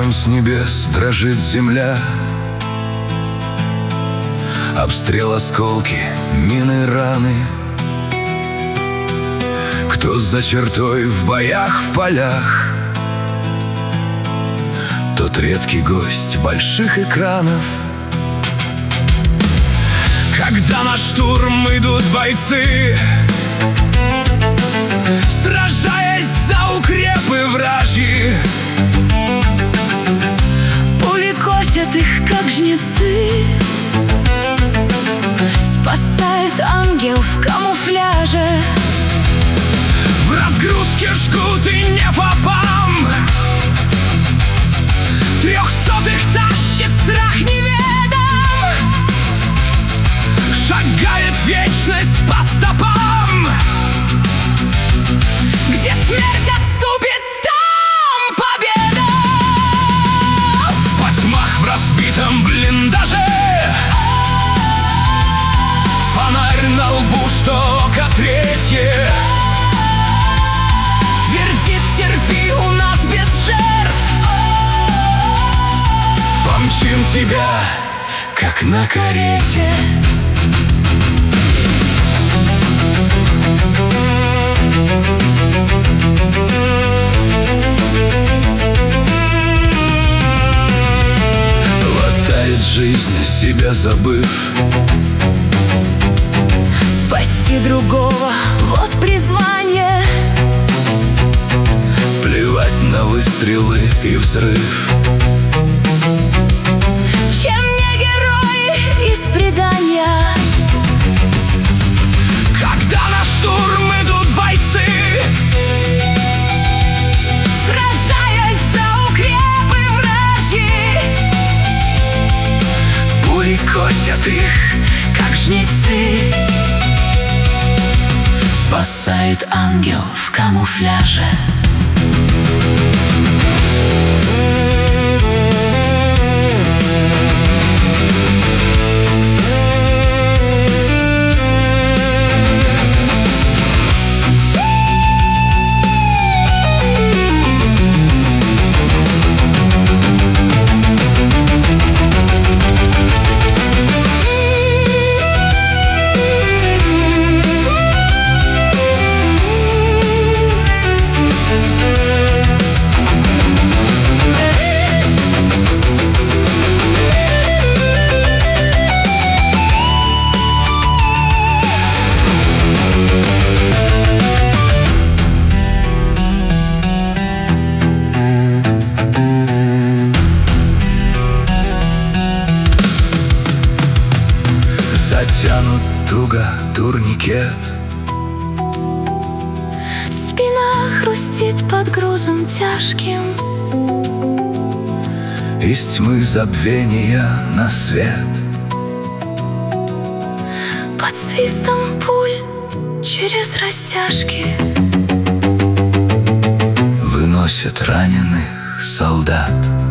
Огонь с небес, дрожит земля. Обстрел, осколки, мины, раны. Кто за чертой в боях, в полях, тот редкий гость больших экранов. Когда на штурм идут бойцы, сражаясь за укрепы вражьи, пули косят их, как жнецы. Спасает ангел в камуфляже. В разгрузке жгут и непопам. 300-х тащит страх неведом. Шагает вечность по стопам. Где смерть отступит, там победа. В потьмах, в разбитом блиндаже, фонарь на лбу, что око третье. Твердит: терпи, у нас без жертв. Помчим тебя, как на карете. Латает жизнь, себя забыв. Спасти другого — вот призвание. Плевать на выстрелы и взрыв. Чем не герои из предания. Когда на штурм идут бойцы, Сражаясь за укрепы вражьи, пули косят их, как жнецы. Спасает ангел в камуфляже. затянут туго турникет. Спина хрустит под грузом тяжким. Из тьмы забвения на свет. Под свистом пуль через растяжки Выносят раненых солдат.